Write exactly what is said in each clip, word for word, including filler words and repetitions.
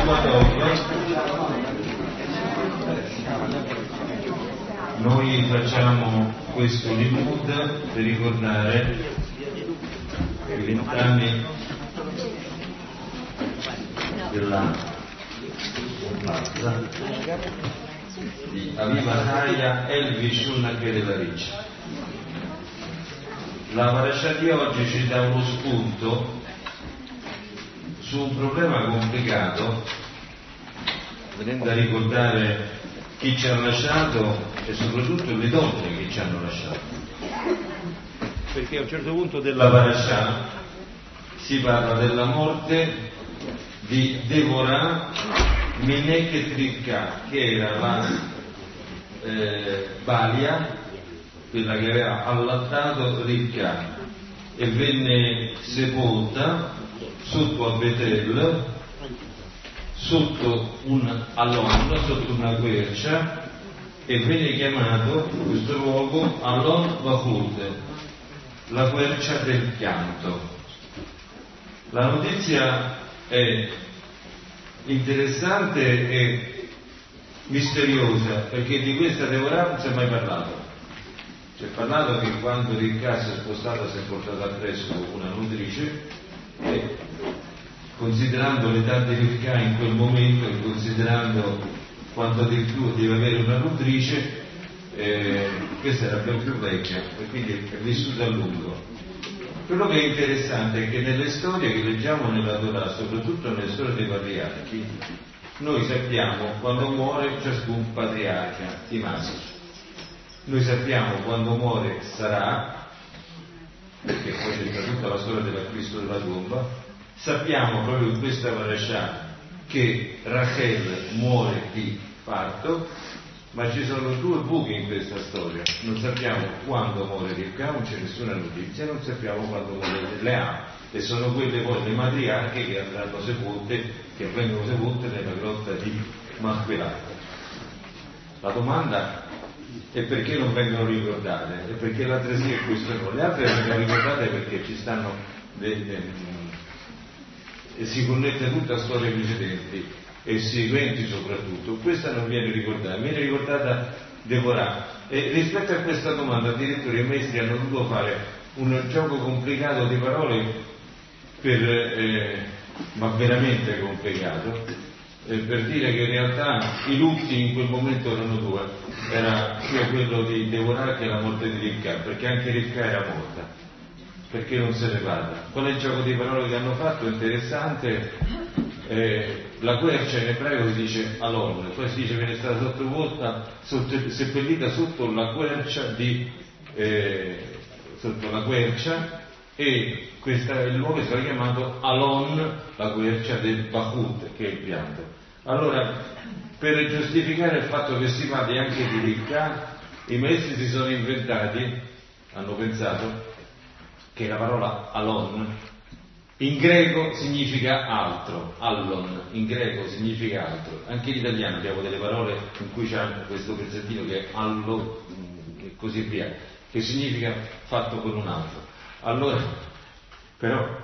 Salvatore, noi facciamo questo limud per ricordare i vent'anni della comparsa di Aviva Chaya El Vishun Kedevaric. La parasha di oggi ci dà uno spunto su un problema complicato, venendo a ricordare chi ci ha lasciato e soprattutto le donne che ci hanno lasciato, perché a un certo punto della parasha si parla della morte di Devorah Mineket Rivka, che era la eh, Balia, quella che aveva allattato Rivka, e venne sepolta sotto a Betel, sotto un Alon, sotto una quercia, e venne chiamato questo luogo Alon Vahud, la quercia del pianto. La notizia è interessante e misteriosa, perché di questa Devorah non si è mai parlato. Si è parlato che quando Rivka si è spostata si è portata appresso una nutrice, e considerando l'età di Rivka in quel momento e considerando quanto di più deve avere una nutrice, eh, questa era ben più vecchia e quindi è vissuta a lungo. Quello che è interessante è che nelle storie che leggiamo nella Torah, soprattutto nelle storie dei patriarchi, noi sappiamo quando muore ciascun patriarca di maschi. Noi sappiamo quando muore Sarà, perché poi c'è tutta la storia dell'acquisto della tomba. Sappiamo proprio in questa parasha che Rachel muore di parto, ma ci sono due buchi in questa storia. Non sappiamo quando muore Rivka, non c'è nessuna notizia, non sappiamo quando muore Lea, e sono quelle poi le matriarche che andranno sepolte, che vengono sepolte nella grotta di Machpelah. La domanda è perché non vengono ricordate, e perché le altre sì e queste no. Le altre vengono ricordate perché ci stanno delle, e si connette tutta a storie precedenti e seguenti soprattutto. Questa non viene ricordata, viene ricordata Devorah, e rispetto a questa domanda addirittura i maestri hanno dovuto fare un gioco complicato di parole per, eh, ma veramente complicato, eh, per dire che in realtà i lutti in quel momento erano due, era sia quello di Devorah che la morte di Rivka, perché anche Rivka era morta, perché non se ne parla. Qual è il gioco di parole che hanno fatto? Interessante. Eh, la quercia in ebraico si dice Alon, poi si dice che è stata sottovolta, sotto, seppellita sotto la quercia di eh, sotto la quercia, e questo il luogo è stato chiamato Alon, la quercia del Vahud, che è il pianto. Allora, per giustificare il fatto che si parli anche di Rivka, i maestri si sono inventati, hanno pensato che la parola Alon in greco significa altro, allon, in greco significa altro. Anche in italiano abbiamo delle parole in cui c'è questo pezzettino che è allo e così via, che significa fatto con un altro. Allora, però,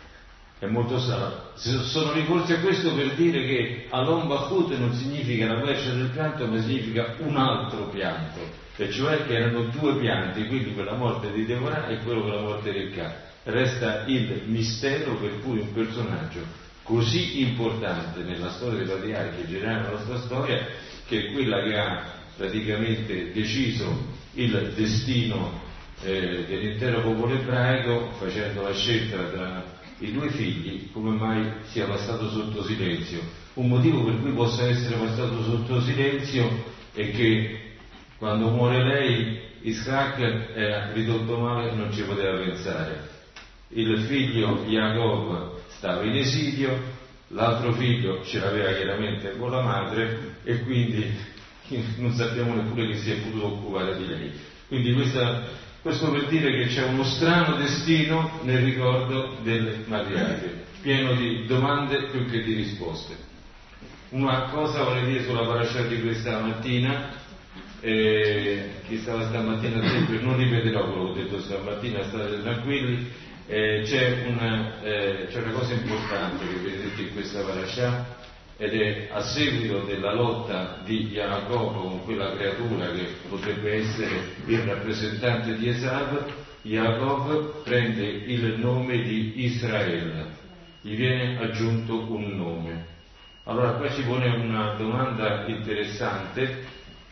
è molto strano. Sono ricorsi a questo per dire che Alon Vahud non significa la quercia del pianto, ma significa un altro pianto, e cioè che erano due pianti, quelli per la morte di Devorah e quello per la morte di Rivka. Resta il mistero per cui un personaggio così importante nella storia dei patriarchi e in generale nella nostra storia, che è quella che ha praticamente deciso il destino eh, dell'intero popolo ebraico, facendo la scelta tra i due figli, come mai sia passato sotto silenzio. Un motivo per cui possa essere passato sotto silenzio è che quando muore lei Isaac era ridotto male e non ci poteva pensare. Il figlio Jacob stava in esilio, l'altro figlio ce l'aveva chiaramente con la madre, e quindi non sappiamo neppure chi si è potuto occupare di lei. Quindi questa, questo per dire che c'è uno strano destino nel ricordo delle matriarche, pieno di domande più che di risposte. Una cosa vorrei dire sulla parasha di questa mattina. Eh, chi stava stamattina al tempio non ripeterò quello che ho detto stamattina, state tranquilli. Eh, c'è, una, eh, c'è una cosa importante che vedete in questa parasha, ed è a seguito della lotta di Giacobbe con quella creatura che potrebbe essere il rappresentante di Esav. Giacobbe prende il nome di Israele, gli viene aggiunto un nome. Allora qua ci pone una domanda interessante: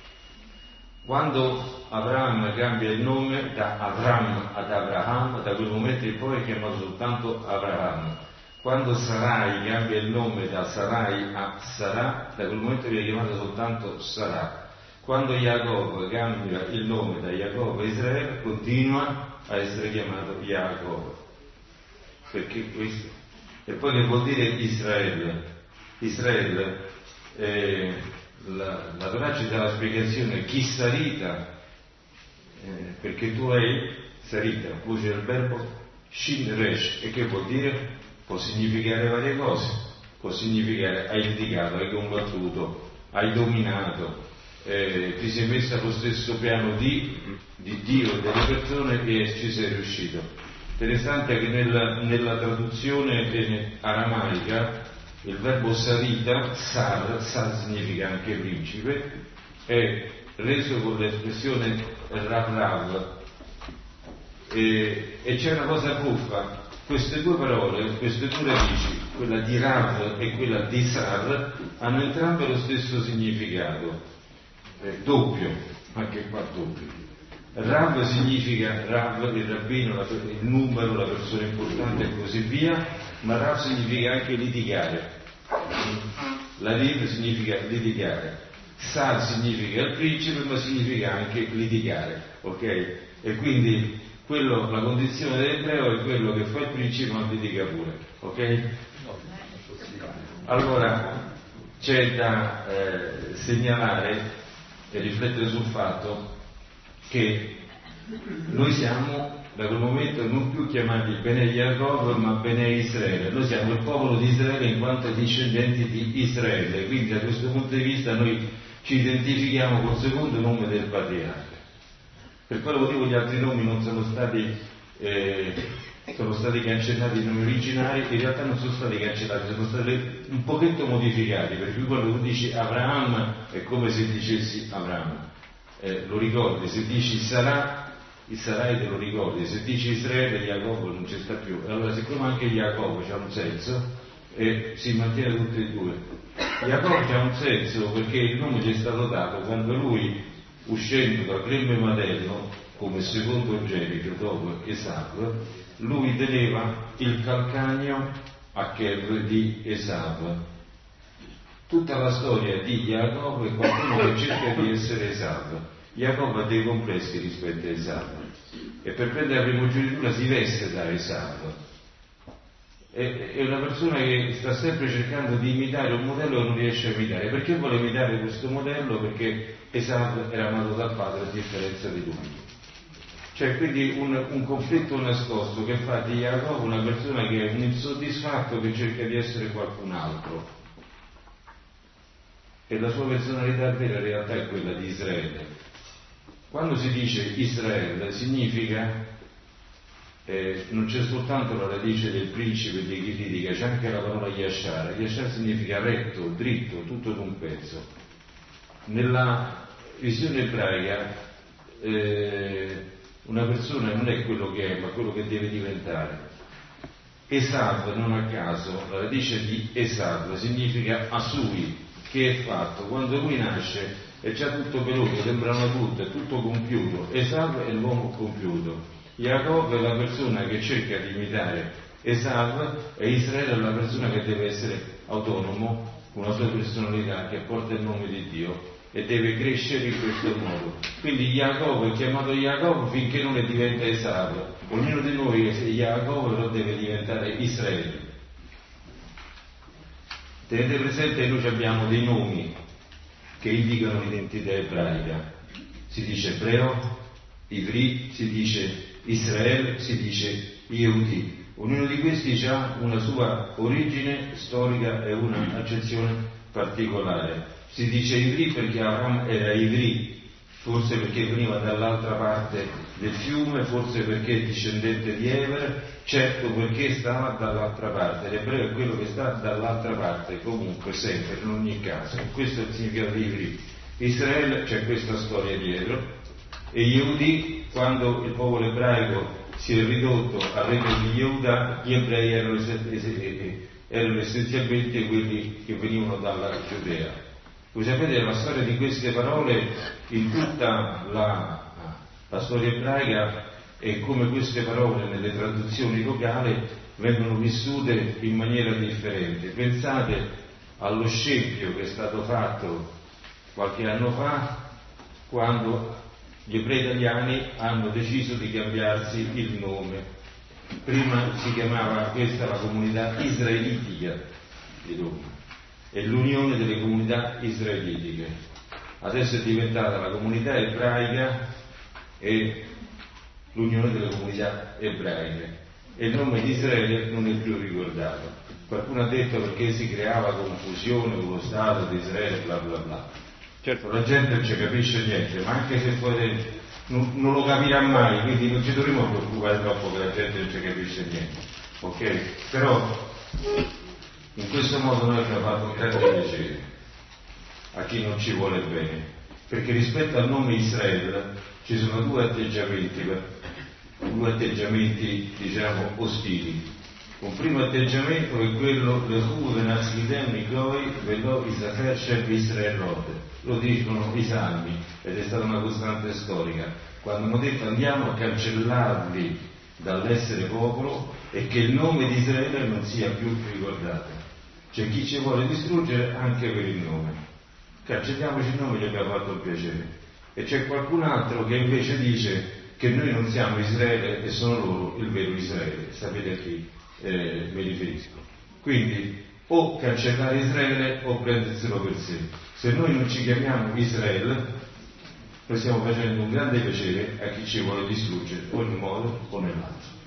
quando Abramo cambia il nome da Avram ad Abraham, da quel momento in poi è chiamato soltanto Abraham. Quando Sarai cambia il nome da Sarai a Sarà, da quel momento viene chiamato soltanto Sarà. Quando Giacobbe cambia il nome da Giacobbe a Israele, continua a essere chiamato Giacobbe. Perché questo? E poi che vuol dire Israele? Israele, eh, la, la Torah ci dà la spiegazione chi Sarita, eh, perché tu hai Sarita, poi c'è il verbo Shin Resh, e che vuol dire? Può significare varie cose, può significare hai litigato, hai combattuto, hai dominato, eh, ti sei messo allo stesso piano di, di Dio e delle persone e ci sei riuscito. Interessante che nella, nella traduzione aramaica il verbo sarita, sar, sar significa anche principe, è reso con l'espressione rav rav, e, e c'è una cosa buffa: queste due parole, queste due radici, quella di rav e quella di sar, hanno entrambe lo stesso significato, eh, doppio, anche qua doppio. Rav significa Rav, il rabbino, la, il numero, la persona importante e così via, ma Rav significa anche litigare. La Riv significa litigare, Sar significa il principe, ma significa anche litigare, ok? E quindi quello, la condizione dell'ebreo è quello che fa il principe ma litiga pure, ok? Allora c'è da eh, segnalare e riflettere sul fatto che noi siamo da quel momento non più chiamati Bene Yaakov ma Bene Israele, noi siamo il popolo di Israele in quanto discendenti di Israele, quindi da questo punto di vista noi ci identifichiamo col secondo nome del patriarca. Per quale motivo gli altri nomi non sono stati eh, sono stati cancellati i nomi originari? In realtà non sono stati cancellati, sono stati un pochetto modificati, per cui quando tu dici Abraham è come se dicessi Abraham. Eh, lo ricordi, se dici Sarà, il Sarai te lo ricordi, se dici Israele, Giacobbe non ci sta più. E allora siccome anche Giacobbe c'ha un senso, e si mantiene tutti e due. Giacobbe c'ha un senso perché il nome gli è stato dato quando lui, uscendo dal grembo materno, come secondo genito dopo Esav, lui teneva il calcagno a Kev di Esav. Tutta la storia di Giacobbe è qualcuno che cerca di essere Esav. Giacobbe ha dei complessi rispetto a Esav e per prendere la primogenitura si veste da Esav. È, è una persona che sta sempre cercando di imitare un modello che non riesce a imitare. Perché vuole imitare questo modello? Perché Esav era amato dal padre a differenza di lui. C'è quindi un, un conflitto nascosto che fa di Giacobbe una persona che è un insoddisfatto che cerca di essere qualcun altro. E la sua personalità vera in realtà è quella di Israele. Quando si dice Israele significa, eh, non c'è soltanto la radice del principe di chi litiga, c'è anche la parola Yashar. Yashar significa retto, dritto, tutto d'un pezzo. Nella visione ebraica eh, una persona non è quello che è, ma quello che deve diventare. Esav, non a caso, la radice di Esav significa Asui, che è fatto. Quando lui nasce è già tutto peluto, sembra una frutta, è tutto compiuto. Esav è l'uomo compiuto. Giacobbe è la persona che cerca di imitare Esav e Israele è la persona che deve essere autonomo, con la sua personalità, che porta il nome di Dio e deve crescere in questo modo. Quindi Giacobbe è chiamato Giacobbe finché non ne diventa Esav. Ognuno di noi è Giacobbe, però deve diventare Israele. Tenete presente che noi abbiamo dei nomi che indicano l'identità ebraica. Si dice ebreo, Ivri, si dice Israele, si dice Yehudi. Ognuno di questi ha una sua origine storica e una accezione particolare. Si dice Ivri perché Abraham era Ivri, forse perché veniva dall'altra parte del fiume, forse perché è discendente di Ever, certo perché stava dall'altra parte. L'ebreo è quello che sta dall'altra parte, comunque, sempre, in ogni caso. Questo è il significato di Ivri. Israele, c'è questa storia dietro, e Yehudi, quando il popolo ebraico si è ridotto al regno di Yehuda, gli ebrei erano, erano essenzialmente quelli che venivano dalla Giudea. Voi sapete la storia di queste parole in tutta la, la storia ebraica, e come queste parole nelle traduzioni locali vengono vissute in maniera differente. Pensate allo scempio che è stato fatto qualche anno fa, quando gli ebrei italiani hanno deciso di cambiarsi il nome. Prima si chiamava questa la comunità israelitica di Roma, è l'unione delle comunità israelitiche. Adesso è diventata la comunità ebraica e l'unione delle comunità ebraiche, e il nome di Israele non è più ricordato. Qualcuno ha detto perché si creava confusione con lo Stato di Israele, bla bla bla. Certo, la gente non ci capisce niente, ma anche se poi non, non lo capirà mai, quindi non ci dovremmo preoccupare troppo che la gente non ci capisce niente, ok? Però in questo modo noi abbiamo fatto un grande piacere a chi non ci vuole bene, perché rispetto al nome Israele ci sono due atteggiamenti, due atteggiamenti diciamo ostili. Un primo atteggiamento è quello del Huve Nazidem Nikoi Velo Isafer Sheb Israelot, lo dicono i salmi, ed è stata una costante storica, quando hanno detto andiamo a cancellarli dall'essere popolo e che il nome di Israele non sia più ricordato. C'è chi ci vuole distruggere anche per il nome, cancelliamoci il nome, gli abbiamo fatto il piacere, e c'è qualcun altro che invece dice che noi non siamo Israele e sono loro il vero Israele. Sapete a chi eh, mi riferisco? Quindi o cancellare Israele o prenderselo per sé. Se noi non ci chiamiamo Israele, noi stiamo facendo un grande piacere a chi ci vuole distruggere o in un modo o nell'altro.